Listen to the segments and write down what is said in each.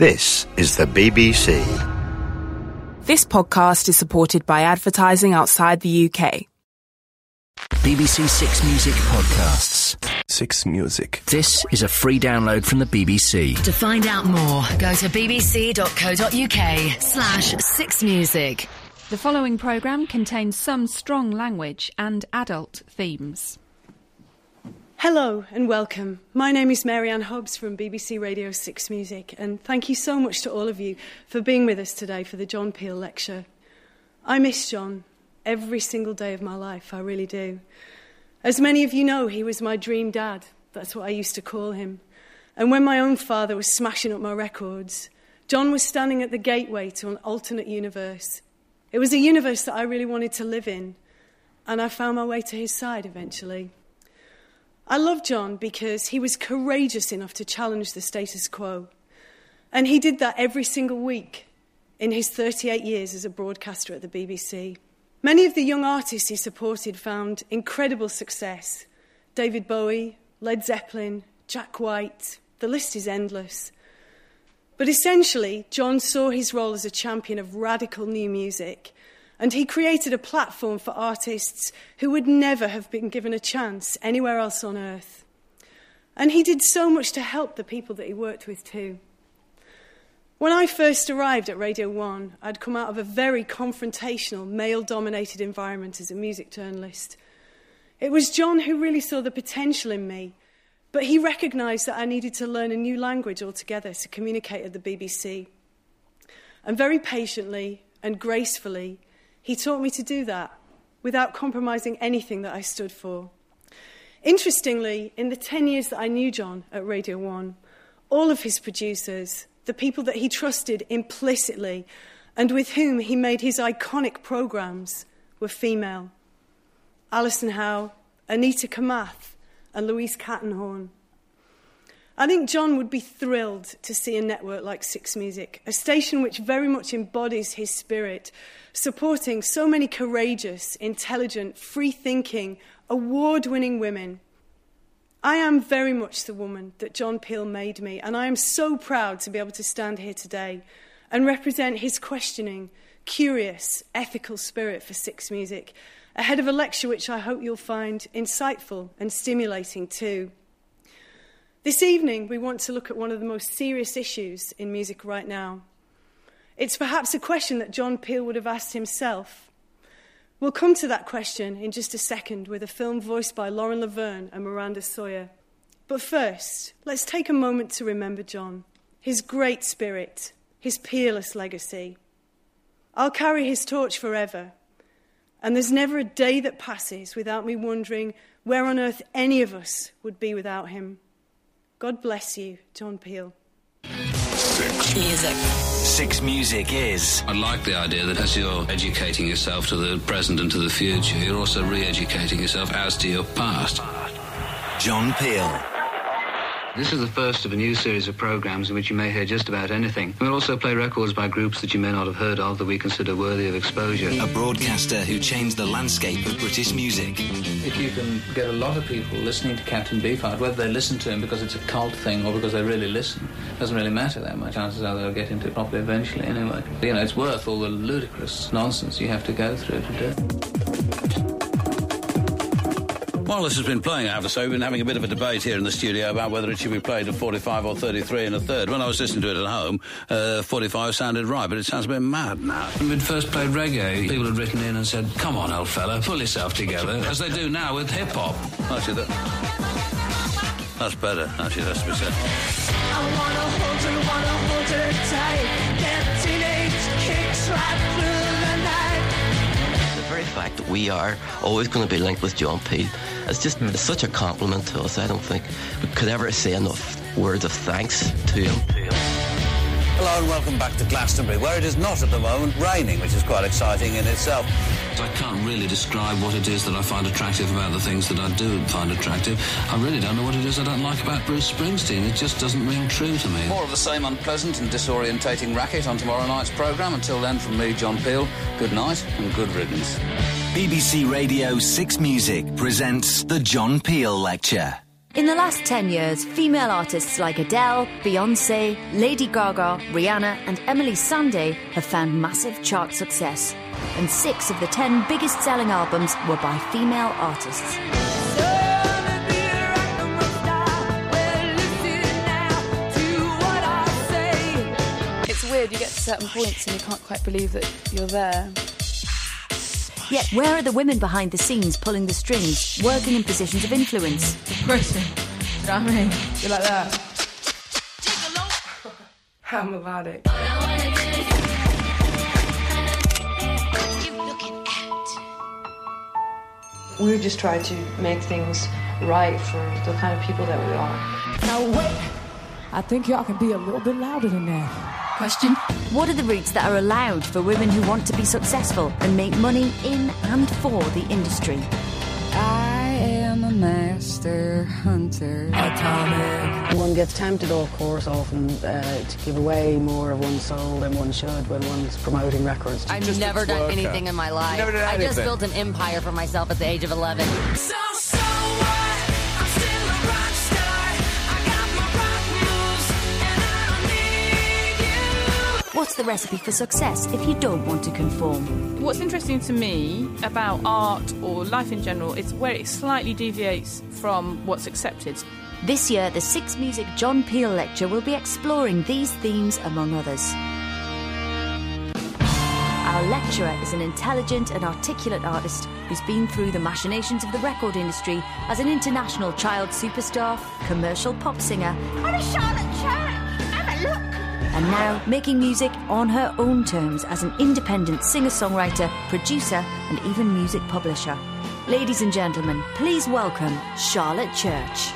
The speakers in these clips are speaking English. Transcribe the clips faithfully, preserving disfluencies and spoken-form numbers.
This is the B B C. This podcast is supported by advertising outside the U K. B B C Six Music Podcasts. Six Music. This is a free download from the B B C. To find out more, go to bbc.co.uk slash six music. The following programme contains some strong language and adult themes. Hello and welcome. My name is Mary Ann Hobbs from B B C Radio Six Music, and thank you so much to all of you for being with us today for the John Peel Lecture. I miss John every single day of my life, I really do. As many of you know, he was my dream dad. That's what I used to call him. And when my own father was smashing up my records, John was standing at the gateway to an alternate universe. It was a universe that I really wanted to live in, and I found my way to his side eventually. I love John because he was courageous enough to challenge the status quo. And he did that every single week in his thirty-eight years as a broadcaster at the B B C. Many of the young artists he supported found incredible success. David Bowie, Led Zeppelin, Jack White, the list is endless. But essentially, John saw his role as a champion of radical new music, and he created a platform for artists who would never have been given a chance anywhere else on earth. And he did so much to help the people that he worked with too. When I first arrived at Radio One, I'd come out of a very confrontational, male-dominated environment as a music journalist. It was John who really saw the potential in me, but he recognised that I needed to learn a new language altogether to communicate at the B B C. And very patiently and gracefully, he taught me to do that without compromising anything that I stood for. Interestingly, in the ten years that I knew John at Radio One, all of his producers, the people that he trusted implicitly and with whom he made his iconic programmes, were female. Alison Howe, Anita Kamath and Louise Cattenhorn. I think John would be thrilled to see a network like Six Music, a station which very much embodies his spirit, supporting so many courageous, intelligent, free-thinking, award-winning women. I am very much the woman that John Peel made me, and I am so proud to be able to stand here today and represent his questioning, curious, ethical spirit for Six Music, ahead of a lecture which I hope you'll find insightful and stimulating too. This evening, we want to look at one of the most serious issues in music right now. It's perhaps a question that John Peel would have asked himself. We'll come to that question in just a second with a film voiced by Lauren Laverne and Miranda Sawyer. But first, let's take a moment to remember John, his great spirit, his peerless legacy. I'll carry his torch forever, and there's never a day that passes without me wondering where on earth any of us would be without him. God bless you, John Peel. Six Music. Six Music is... I like the idea that as you're educating yourself to the present and to the future, you're also re-educating yourself as to your past. John Peel. This is the first of a new series of programmes in which you may hear just about anything. We'll also play records by groups that you may not have heard of that we consider worthy of exposure. A broadcaster who changed the landscape of British music. If you can get a lot of people listening to Captain Beefheart, whether they listen to him because it's a cult thing or because they really listen, doesn't really matter that much. Chances are they'll get into it properly eventually anyway. You know, it's worth all the ludicrous nonsense you have to go through to do it. While this has been playing, I have to say, we've been having a bit of a debate here in the studio about whether it should be played at forty-five or thirty-three and a third. When I was listening to it at home, uh, forty-five sounded right, but it sounds a bit mad now. When we'd first played reggae, people had written in and said, come on, old fella, pull yourself together, as they do now with hip-hop. Actually, that, that's better, actually, that's to be said. I wanna hold you, wanna hold you tight. Get teenage kicks right through the night. The very fact that we are always going to be linked with John Peel, it's just it's such a compliment to us. I don't think we could ever say enough words of thanks to him. Hello and welcome back to Glastonbury, where it is not at the moment raining, which is quite exciting in itself. I can't really describe what it is that I find attractive about the things that I do find attractive. I really don't know what it is I don't like about Bruce Springsteen. It just doesn't ring true to me. More of the same unpleasant and disorientating racket on tomorrow night's programme. Until then, from me, John Peel, good night and good riddance. B B C Radio Six Music presents The John Peel Lecture. In the last ten years, female artists like Adele, Beyoncé, Lady Gaga, Rihanna and Emily Sandé have found massive chart success. And six of the ten biggest selling albums were by female artists. It's weird, you get to certain points and you can't quite believe that you're there. Yet where are the women behind the scenes pulling the strings, working in positions of influence? Depression. You know what I mean? You're like that. I'm about it. We were just trying to make things right for the kind of people that we are. Now wait, I think y'all can be a little bit louder than that. Question: what are the routes that are allowed for women who want to be successful and make money in and for the industry? I am a master hunter. Atomic. One gets tempted, of course, often uh, to give away more of one's soul than one should when one's promoting records. I've just never done anything in my life. Never done I just anything. built an empire for myself at the age of eleven. So, so what? I'm still a rock star. I got my rock moves, and I don't need you. What's the recipe for success if you don't want to conform? What's interesting to me about art or life in general is where it slightly deviates from what's accepted. This year, the Six Music John Peel Lecture will be exploring these themes among others. Our lecturer is an intelligent and articulate artist who's been through the machinations of the record industry as an international child superstar, commercial pop singer, I'm a Charlotte Church. Have a look. and now making music on her own terms as an independent singer-songwriter, producer and even music publisher. Ladies and gentlemen, please welcome Charlotte Church.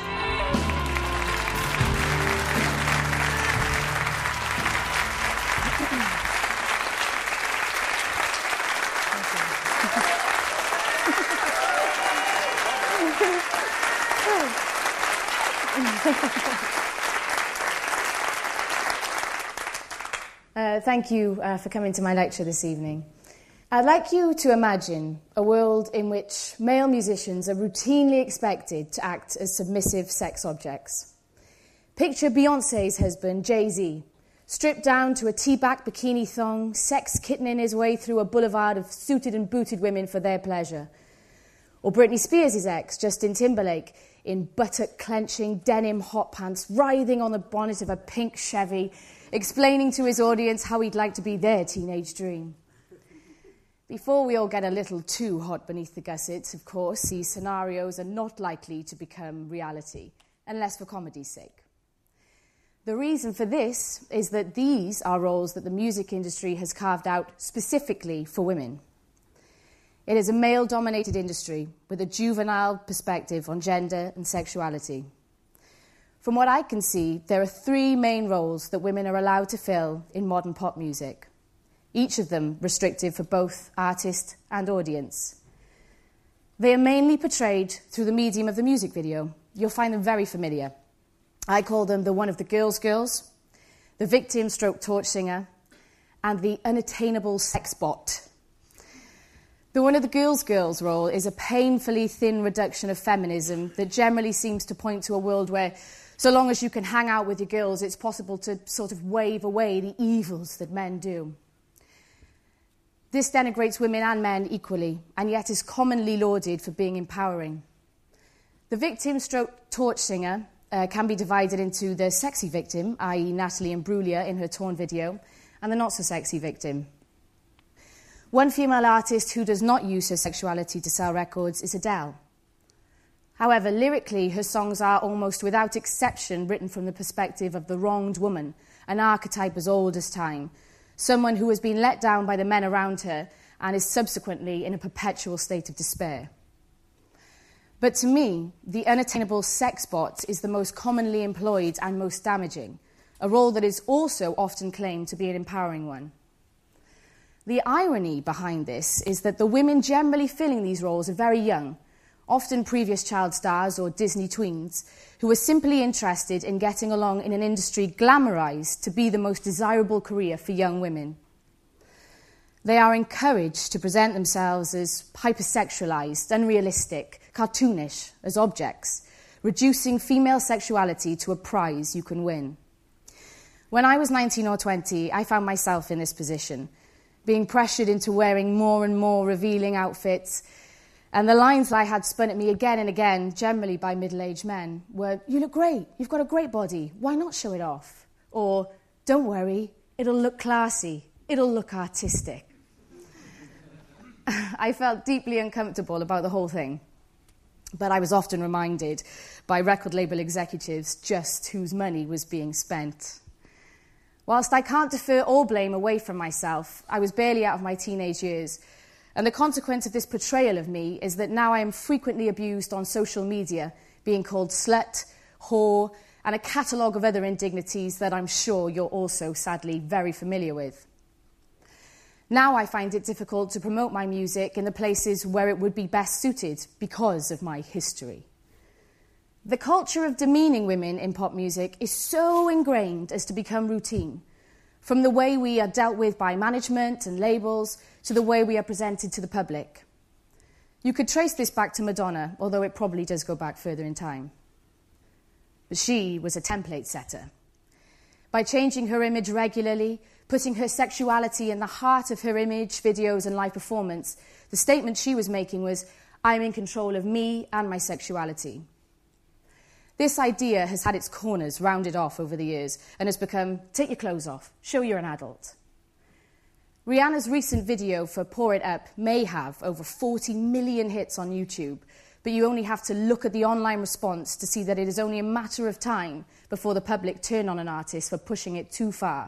Uh, thank you uh, for coming to my lecture this evening. I'd like you to imagine a world in which male musicians are routinely expected to act as submissive sex objects. Picture Beyoncé's husband, Jay-Z, stripped down to a tea-back bikini thong, sex-kittening his way through a boulevard of suited and booted women for their pleasure. Or Britney Spears' ex, Justin Timberlake, in buttock-clenching denim hot pants, writhing on the bonnet of a pink Chevy, explaining to his audience how he'd like to be their teenage dream. Before we all get a little too hot beneath the gussets, of course, these scenarios are not likely to become reality, unless for comedy's sake. The reason for this is that these are roles that the music industry has carved out specifically for women. It is a male-dominated industry with a juvenile perspective on gender and sexuality. From what I can see, there are three main roles that women are allowed to fill in modern pop music, each of them restrictive for both artist and audience. They are mainly portrayed through the medium of the music video. You'll find them very familiar. I call them the one of the girls' girls, the victim stroke torch singer, and the unattainable sex bot. The one of the girls' girls role is a painfully thin reduction of feminism that generally seems to point to a world where, so long as you can hang out with your girls, it's possible to sort of wave away the evils that men do. This denigrates women and men equally, and yet is commonly lauded for being empowering. The victim stroke torch singer uh, can be divided into the sexy victim, that is. Natalie Imbruglia in her Torn video, and the not-so-sexy victim. One female artist who does not use her sexuality to sell records is Adele. However, lyrically, her songs are almost without exception written from the perspective of the wronged woman, an archetype as old as time, someone who has been let down by the men around her and is subsequently in a perpetual state of despair. But to me, the unattainable sex bot is the most commonly employed and most damaging, a role that is also often claimed to be an empowering one. The irony behind this is that the women generally filling these roles are very young, often previous child stars or Disney tweens, who are simply interested in getting along in an industry glamorized to be the most desirable career for young women. They are encouraged to present themselves as hypersexualized, unrealistic, cartoonish, as objects, reducing female sexuality to a prize you can win. When I was nineteen or twenty, I found myself in this position, being pressured into wearing more and more revealing outfits, and the lines I had spun at me again and again, generally by middle-aged men, were, "You look great, you've got a great body, why not show it off?" Or, "Don't worry, it'll look classy, it'll look artistic." I felt deeply uncomfortable about the whole thing, but I was often reminded by record label executives just whose money was being spent. Whilst I can't defer all blame away from myself, I was barely out of my teenage years, and the consequence of this portrayal of me is that now I am frequently abused on social media, being called slut, whore, and a catalogue of other indignities that I'm sure you're also sadly very familiar with. Now I find it difficult to promote my music in the places where it would be best suited because of my history. The culture of demeaning women in pop music is so ingrained as to become routine, from the way we are dealt with by management and labels to the way we are presented to the public. You could trace this back to Madonna, although it probably does go back further in time. But she was a template setter. By changing her image regularly, putting her sexuality in the heart of her image, videos and live performance, the statement she was making was, "I'm in control of me and my sexuality." This idea has had its corners rounded off over the years and has become, take your clothes off, show you're an adult. Rihanna's recent video for Pour It Up may have over forty million hits on YouTube, but you only have to look at the online response to see that it is only a matter of time before the public turn on an artist for pushing it too far.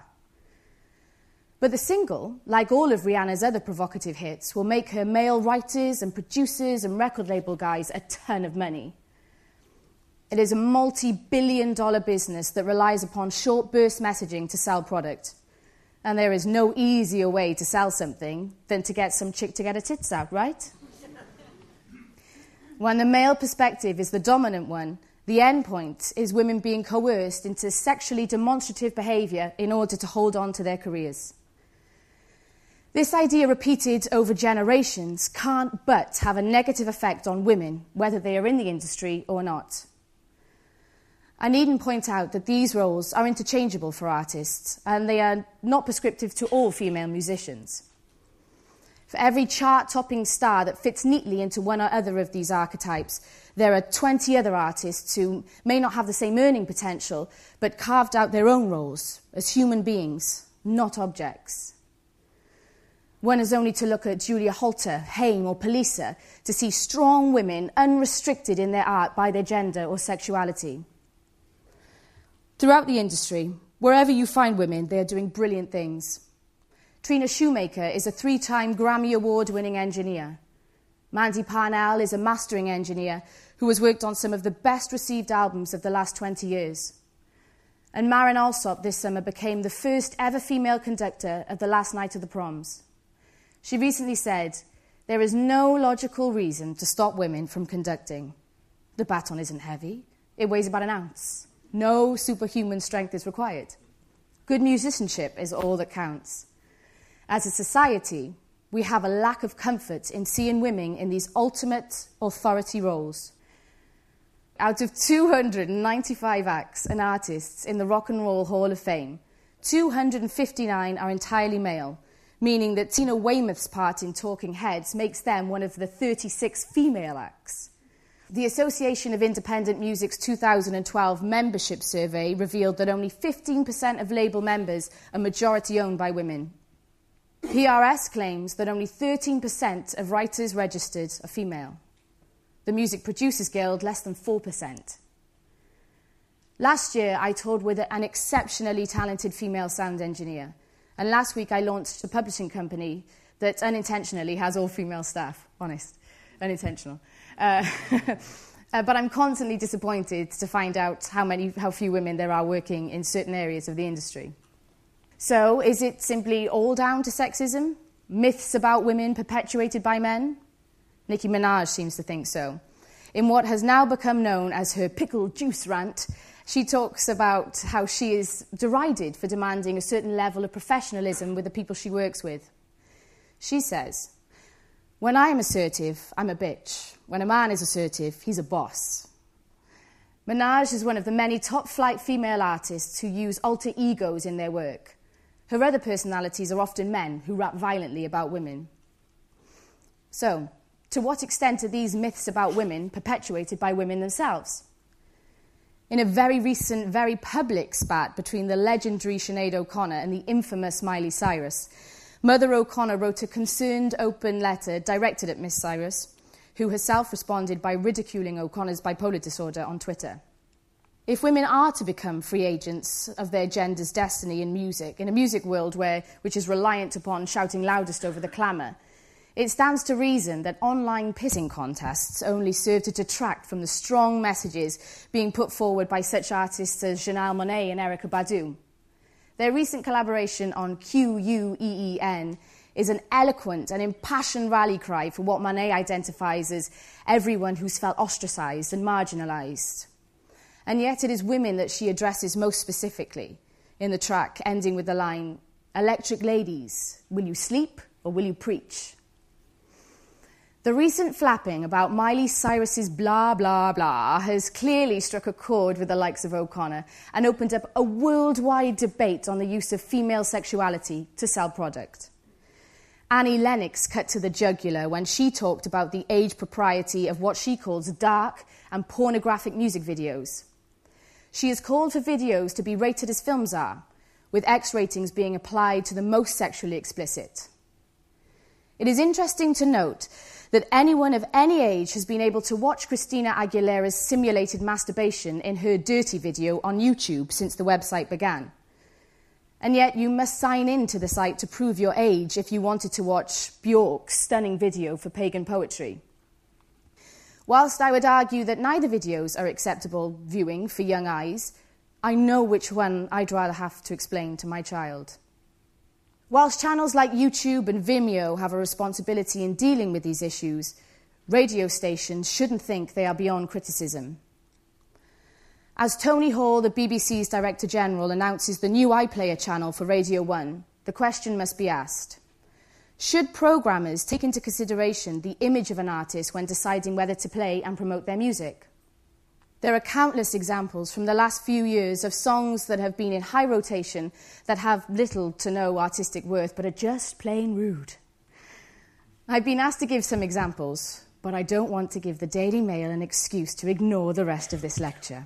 But the single, like all of Rihanna's other provocative hits, will make her male writers and producers and record label guys a ton of money. It is a multi-billion dollar business that relies upon short burst messaging to sell product. And there is no easier way to sell something than to get some chick to get her tits out, right? When the male perspective is the dominant one, the end point is women being coerced into sexually demonstrative behaviour in order to hold on to their careers. This idea, repeated over generations, can't but have a negative effect on women, whether they are in the industry or not. I needn't point out that these roles are interchangeable for artists, and they are not prescriptive to all female musicians. For every chart-topping star that fits neatly into one or other of these archetypes, there are twenty other artists who may not have the same earning potential, but carved out their own roles as human beings, not objects. One has only to look at Julia Holter, Haim or Polisa to see strong women unrestricted in their art by their gender or sexuality. Throughout the industry, wherever you find women, they are doing brilliant things. Trina Shoemaker is a three-time Grammy Award-winning engineer. Mandy Parnell is a mastering engineer who has worked on some of the best-received albums of the last twenty years. And Maren Alsop this summer became the first ever female conductor of the last night of the proms. She recently said, "There is no logical reason to stop women from conducting. The baton isn't heavy. It weighs about an ounce. No superhuman strength is required. Good musicianship is all that counts. As a society, we have a lack of comfort in seeing women in these ultimate authority roles. Out of two hundred ninety-five acts and artists in the Rock and Roll Hall of Fame, two hundred fifty-nine are entirely male, meaning that Tina Weymouth's part in Talking Heads makes them one of the thirty-six female acts. The Association of Independent Music's two thousand twelve membership survey revealed that only fifteen percent of label members are majority owned by women. P R S claims that only thirteen percent of writers registered are female. The Music Producers Guild, less than four percent. Last year, I toured with an exceptionally talented female sound engineer, and last week I launched a publishing company that unintentionally has all female staff. Honest, unintentional. Uh, uh, but I'm constantly disappointed to find out how many, how few women there are working in certain areas of the industry. So, is it simply all down to sexism? Myths about women perpetuated by men? Nicki Minaj seems to think so. In what has now become known as her pickle juice rant, she talks about how she is derided for demanding a certain level of professionalism with the people she works with. She says, "When I am assertive, I'm a bitch. When a man is assertive, he's a boss." Minaj is one of the many top-flight female artists who use alter egos in their work. Her other personalities are often men who rap violently about women. So, to what extent are these myths about women perpetuated by women themselves? In a very recent, very public spat between the legendary Sinead O'Connor and the infamous Miley Cyrus, Mother O'Connor wrote a concerned, open letter directed at Miss Cyrus, who herself responded by ridiculing O'Connor's bipolar disorder on Twitter. If women are to become free agents of their gender's destiny in music, in a music world where, which is reliant upon shouting loudest over the clamour, it stands to reason that online pissing contests only serve to detract from the strong messages being put forward by such artists as Janelle Monáe and Erykah Badu. Their recent collaboration on Q U E E N is an eloquent and impassioned rally cry for what Monáe identifies as everyone who's felt ostracised and marginalised. And yet it is women that she addresses most specifically in the track, ending with the line, "Electric ladies, will you sleep or will you preach?" The recent flapping about Miley Cyrus's blah, blah, blah has clearly struck a chord with the likes of O'Connor and opened up a worldwide debate on the use of female sexuality to sell product. Annie Lennox cut to the jugular when she talked about the age propriety of what she calls dark and pornographic music videos. She has called for videos to be rated as films are, with X ratings being applied to the most sexually explicit. It is interesting to note that anyone of any age has been able to watch Christina Aguilera's simulated masturbation in her Dirty video on YouTube since the website began. And yet you must sign in to the site to prove your age if you wanted to watch Bjork's stunning video for Pagan Poetry. Whilst I would argue that neither videos are acceptable viewing for young eyes, I know which one I'd rather have to explain to my child. Whilst channels like YouTube and Vimeo have a responsibility in dealing with these issues, radio stations shouldn't think they are beyond criticism. As Tony Hall, the B B C's Director General, announces the new iPlayer channel for Radio one, the question must be asked. Should programmers take into consideration the image of an artist when deciding whether to play and promote their music? There are countless examples from the last few years of songs that have been in high rotation that have little to no artistic worth but are just plain rude. I've been asked to give some examples, but I don't want to give the Daily Mail an excuse to ignore the rest of this lecture.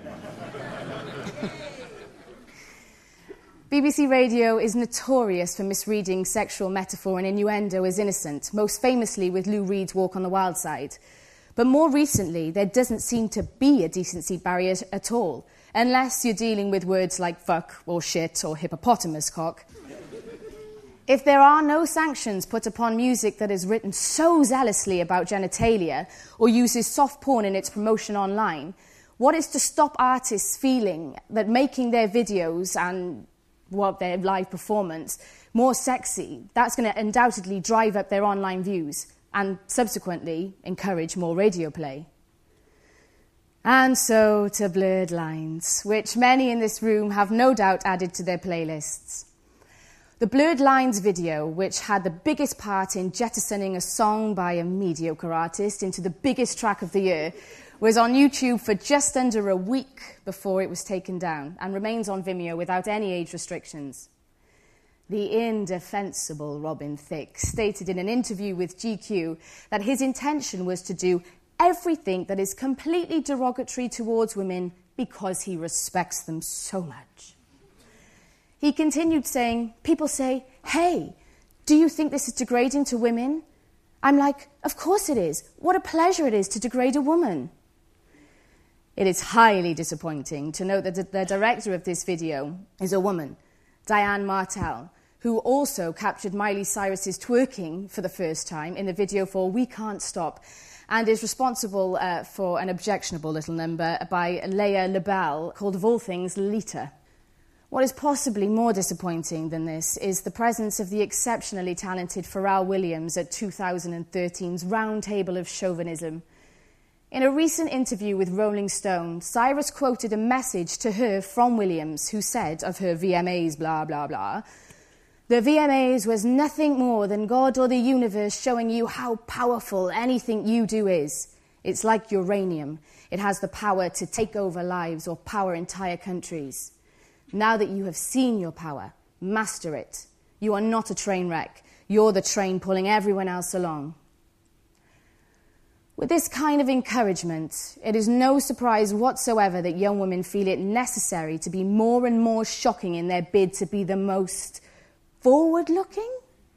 B B C Radio is notorious for misreading sexual metaphor and innuendo as innocent, most famously with Lou Reed's Walk on the Wild Side. But more recently, there doesn't seem to be a decency barrier at all, unless you're dealing with words like fuck or shit or hippopotamus cock. If there are no sanctions put upon music that is written so zealously about genitalia or uses soft porn in its promotion online, what is to stop artists feeling that making their videos and well, their live performance more sexy, that's going to undoubtedly drive up their online views and subsequently encourage more radio play? And so to Blurred Lines, which many in this room have no doubt added to their playlists. The Blurred Lines video, which had the biggest part in jettisoning a song by a mediocre artist into the biggest track of the year, was on YouTube for just under a week before it was taken down and remains on Vimeo without any age restrictions. The indefensible Robin Thicke stated in an interview with G Q that his intention was to do everything that is completely derogatory towards women because he respects them so much. He continued saying, people say, hey, do you think this is degrading to women? I'm like, of course it is. What a pleasure it is to degrade a woman. It is highly disappointing to note that the director of this video is a woman, Diane Martel, who also captured Miley Cyrus's twerking for the first time in the video for We Can't Stop, and is responsible uh, for an objectionable little number by Leia LaBelle called, of all things, Lita. What is possibly more disappointing than this is the presence of the exceptionally talented Pharrell Williams at two thousand thirteen's Round Table of Chauvinism. In a recent interview with Rolling Stone, Cyrus quoted a message to her from Williams, who said of her V M As, blah, blah, blah, "The V M As was nothing more than God or the universe showing you how powerful anything you do is. It's like uranium. It has the power to take over lives or power entire countries. Now that you have seen your power, master it. You are not a train wreck. You're the train pulling everyone else along. With this kind of encouragement, it is no surprise whatsoever that young women feel it necessary to be more and more shocking in their bid to be the most forward-looking.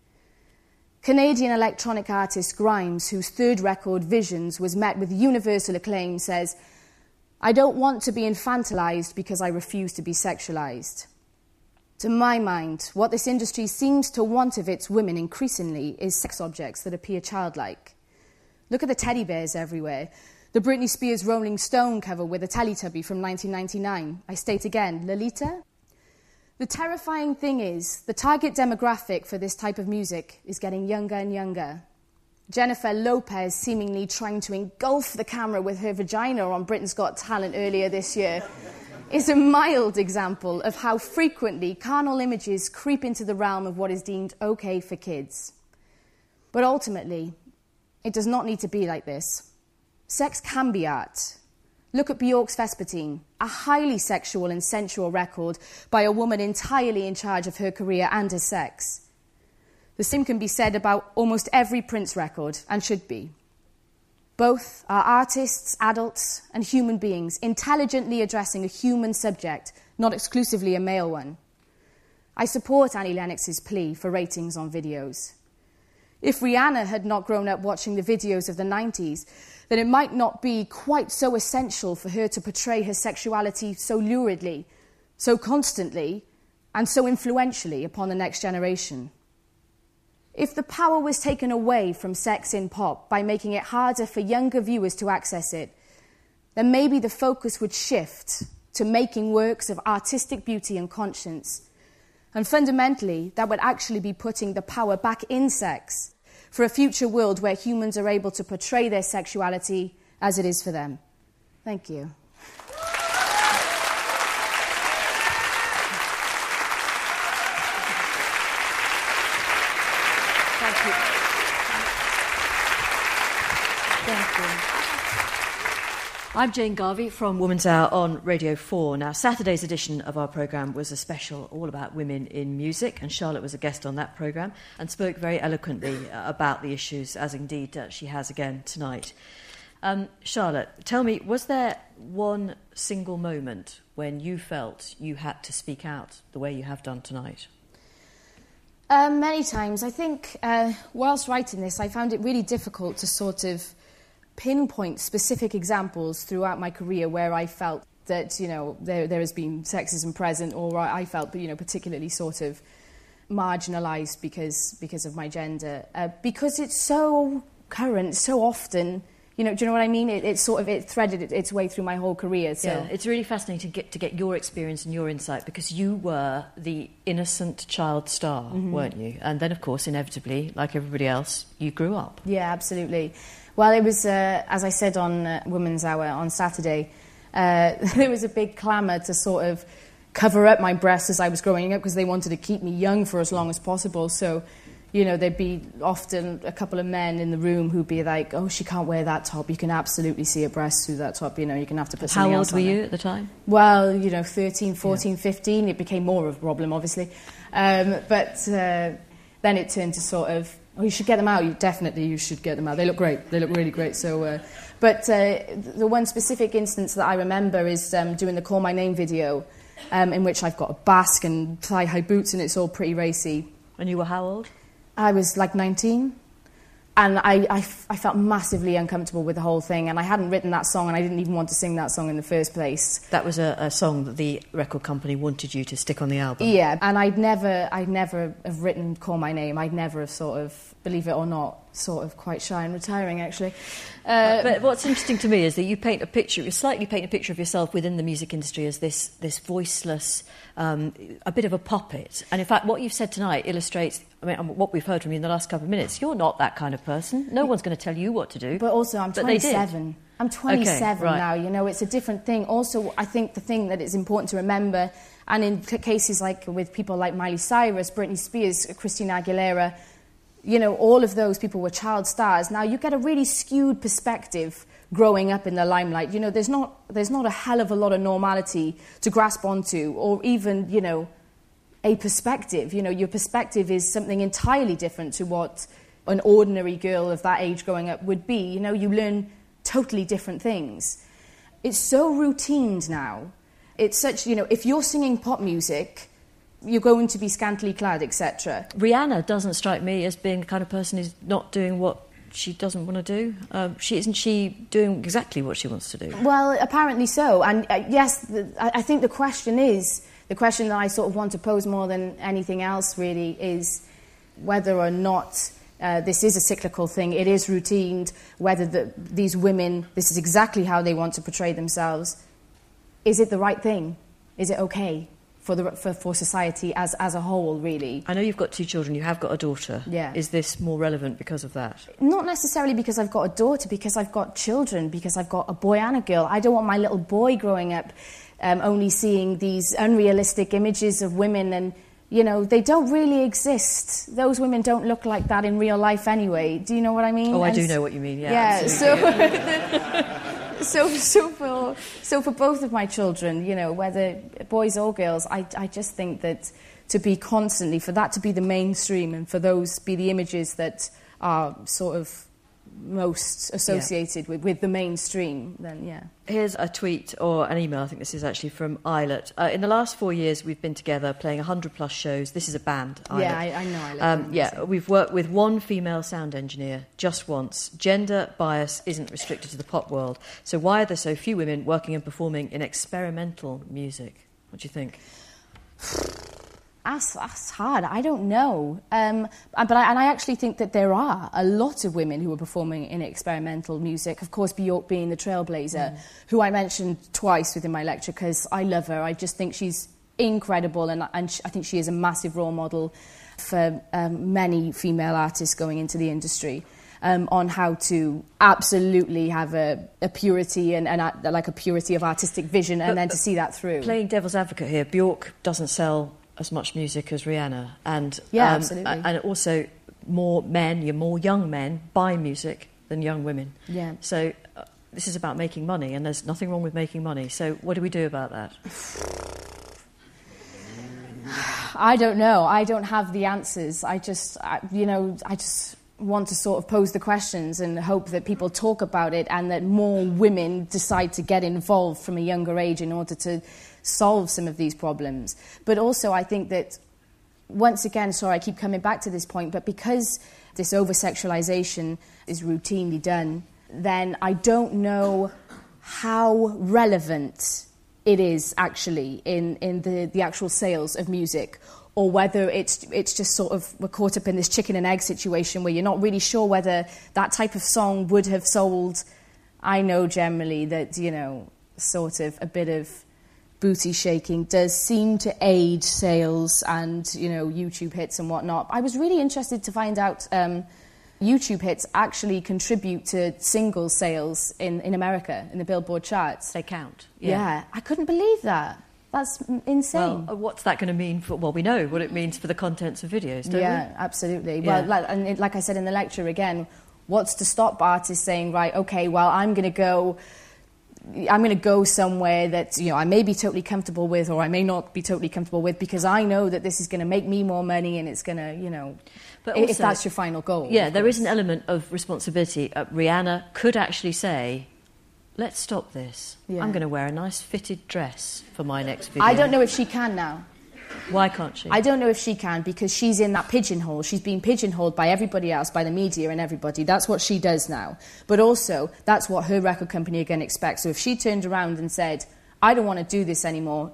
Canadian electronic artist Grimes, whose third record, Visions, was met with universal acclaim, says, "I don't want to be infantilized because I refuse to be sexualized." To my mind, what this industry seems to want of its women increasingly is sex objects that appear childlike. Look at the teddy bears everywhere. The Britney Spears Rolling Stone cover with a Teletubby from nineteen ninety-nine. I state again, Lolita. The terrifying thing is, the target demographic for this type of music is getting younger and younger. Jennifer Lopez seemingly trying to engulf the camera with her vagina on Britain's Got Talent earlier this year is a mild example of how frequently carnal images creep into the realm of what is deemed okay for kids. But ultimately, it does not need to be like this. Sex can be art. Look at Bjork's Vespertine, a highly sexual and sensual record by a woman entirely in charge of her career and her sex. The same can be said about almost every Prince record, and should be. Both are artists, adults, and human beings, intelligently addressing a human subject, not exclusively a male one. I support Annie Lennox's plea for ratings on videos. If Rihanna had not grown up watching the videos of the nineties, then it might not be quite so essential for her to portray her sexuality so luridly, so constantly, and so influentially upon the next generation. If the power was taken away from sex in pop by making it harder for younger viewers to access it, then maybe the focus would shift to making works of artistic beauty and conscience. And fundamentally, that would actually be putting the power back in sex for a future world where humans are able to portray their sexuality as it is for them. Thank you. Thank you. Thank you. I'm Jane Garvey from Woman's Hour on Radio four. Now, Saturday's edition of our programme was a special all about women in music, and Charlotte was a guest on that programme and spoke very eloquently uh, about the issues, as indeed uh, she has again tonight. Um, Charlotte, tell me, was there one single moment when you felt you had to speak out the way you have done tonight? Um, many times. I think uh, whilst writing this, I found it really difficult to sort of pinpoint specific examples throughout my career where I felt that, you know, there, there has been sexism present, or I felt, you know, particularly sort of marginalised because because of my gender. Uh, because it's so current, so often, you know, do you know what I mean? It, it sort of it threaded its way through my whole career. So yeah, it's really fascinating to get to get your experience and your insight, because you were the innocent child star, mm-hmm. weren't you? And then, of course, inevitably, like everybody else, you grew up. Yeah, absolutely. Well, it was, uh, as I said on uh, Women's Hour on Saturday, uh, there was a big clamour to sort of cover up my breasts as I was growing up because they wanted to keep me young for as long as possible. So, you know, there'd be often a couple of men in the room who'd be like, oh, she can't wear that top. You can absolutely see her breasts through that top. You know, you're going to have to put something else on. How old were you it. at the time? Well, you know, thirteen, fourteen, yeah. fifteen. It became more of a problem, obviously. Um, but uh, then it turned to sort of, oh, you should get them out. You definitely, you should get them out. They look great. They look really great. So, uh, but uh, the one specific instance that I remember is um, doing the Call My Name video, um, in which I've got a basque and thigh-high boots, and it's all pretty racy. And you were how old? I was like nineteen. And I, I, I felt massively uncomfortable with the whole thing, and I hadn't written that song, and I didn't even want to sing that song in the first place. That was a, a song that the record company wanted you to stick on the album. Yeah, and I'd never, I'd never have written Call My Name. I'd never have sort of, believe it or not, sort of quite shy and retiring, actually. Uh, but what's interesting to me is that you paint a picture, you slightly paint a picture of yourself within the music industry as this, this voiceless, um, a bit of a puppet. And in fact, what you've said tonight illustrates, I mean, what we've heard from you in the last couple of minutes. You're not that kind of person. No one's going to tell you what to do. But also, I'm twenty-seven. I'm twenty-seven okay, right. now, you know, it's a different thing. Also, I think the thing that is important to remember, and in cases like with people like Miley Cyrus, Britney Spears, Christina Aguilera, you know, all of those people were child stars. Now you get a really skewed perspective growing up in the limelight. You know, there's not there's not a hell of a lot of normality to grasp onto, or even, you know, a perspective. You know, your perspective is something entirely different to what an ordinary girl of that age growing up would be. You know, you learn totally different things. It's so routined now. It's such, you know, if you're singing pop music, you're going to be scantily clad, et cetera. Rihanna doesn't strike me as being the kind of person who's not doing what she doesn't want to do. Um, she isn't she doing exactly what she wants to do? Well, apparently so. And uh, yes, the, I, I think the question is, the question that I sort of want to pose more than anything else really is whether or not uh, this is a cyclical thing, it is routined, whether the, these women, this is exactly how they want to portray themselves. Is it the right thing? Is it okay for the for, for society as, as a whole, really? I know you've got two children, you have got a daughter. Yeah. Is this more relevant because of that? Not necessarily because I've got a daughter, because I've got children, because I've got a boy and a girl. I don't want my little boy growing up um, only seeing these unrealistic images of women, and, you know, they don't really exist. Those women don't look like that in real life anyway. Do you know what I mean? Oh, I and do know what you mean, yeah. Yeah, absolutely. so... So, so for so for both of my children, you know, whether boys or girls, I I just think that to be constantly, for that to be the mainstream, and for those be the images that are sort of most associated yeah. with, with the mainstream, then yeah. Here's a tweet or an email, I think this is actually from Islet. Uh, in the last four years, we've been together playing one hundred plus shows. This is a band, Islet. Yeah, I, I know Islet. Um, yeah, we've worked with one female sound engineer, just once. Gender bias isn't restricted to the pop world. So why are there so few women working and performing in experimental music? What do you think? That's, that's hard. I don't know. Um, but I, and I actually think that there are a lot of women who are performing in experimental music. Of course, Björk being the trailblazer, mm. who I mentioned twice within my lecture because I love her. I just think she's incredible, and, and I think she is a massive role model for um, many female artists going into the industry. Um, on how to absolutely have a, a purity and, and a, like a purity of artistic vision, and but, then to see that through. Playing devil's advocate here, Björk doesn't sell as much music as Rihanna, and yeah, um, absolutely. and also more men, you're more young men buy music than young women. Yeah. So uh, this is about making money, and there's nothing wrong with making money. So what do we do about that? I don't know. I don't have the answers. I just, I, you know, I just want to sort of pose the questions and hope that people talk about it, and that more women decide to get involved from a younger age in order to solve some of these problems. But also I think that, once again, sorry I keep coming back to this point, but because this over-sexualization is routinely done, then I don't know how relevant it is actually in, in the, the actual sales of music, or whether it's it's just sort of we're caught up in this chicken and egg situation where you're not really sure whether that type of song would have sold. I know generally that, you know, sort of a bit of booty shaking does seem to aid sales and, you know, YouTube hits and whatnot. I was really interested to find out um, YouTube hits actually contribute to single sales in, in America, in the Billboard charts. They count. Yeah. yeah. I couldn't believe that. That's insane. Well, what's that going to mean for, well, we know what it means for the contents of videos, don't yeah, we? Absolutely. Yeah. Well, like, and it, like I said in the lecture again, what's to stop artists saying, right, okay, well, I'm going to go... I'm going to go somewhere that, you know, I may be totally comfortable with, or I may not be totally comfortable with, because I know that this is going to make me more money, and it's going to, you know, but also, if that's your final goal. Yeah, there is an element of responsibility. Uh, Rihanna could actually say, let's stop this. Yeah. I'm going to wear a nice fitted dress for my next video. I don't know if she can now. Why can't she? I don't know if she can, because she's in that pigeonhole. She's being pigeonholed by everybody else, by the media and everybody. That's what she does now. But also, that's what her record company again expects. So if she turned around and said, I don't want to do this anymore,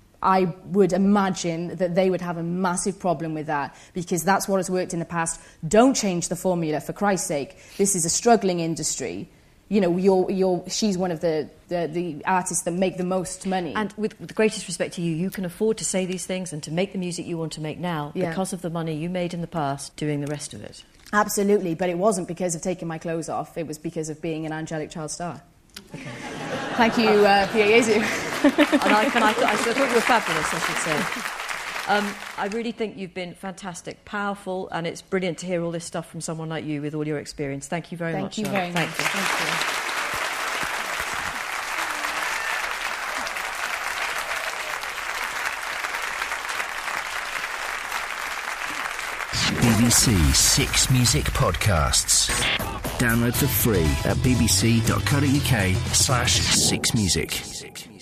I would imagine that they would have a massive problem with that, because that's what has worked in the past. Don't change the formula, for Christ's sake. This is a struggling industry. You know, you're, you're, she's one of the, the, the artists that make the most money. And with, with the greatest respect to you, you can afford to say these things and to make the music you want to make now yeah. because of the money you made in the past doing the rest of it. Absolutely, but it wasn't because of taking my clothes off. It was because of being an angelic child star. Okay. Thank you, uh, Pia Jesu. and I, can I, I thought you were fabulous, I should say. Um, I really think you've been fantastic, powerful, and it's brilliant to hear all this stuff from someone like you with all your experience. Thank you very Thank much. you Charlotte. very Thank much. you. Thank you. B B C Six Music Podcasts. Download for free at bbc.co.uk slash six music.